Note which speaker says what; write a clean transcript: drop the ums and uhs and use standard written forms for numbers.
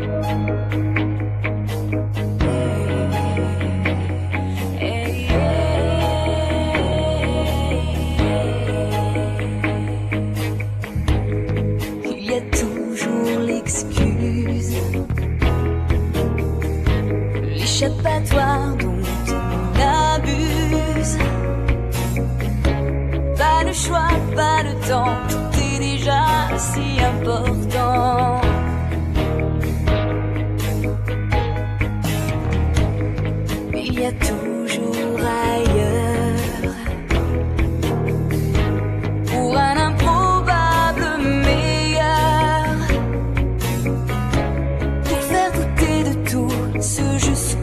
Speaker 1: Il y a toujours l'excuse, l'échappatoire dont on abuse. Pas le choix, pas le temps, tout est déjà si important. Il y a toujours ailleurs pour un improbable meilleur, pour faire douter de tout ce jusqu'au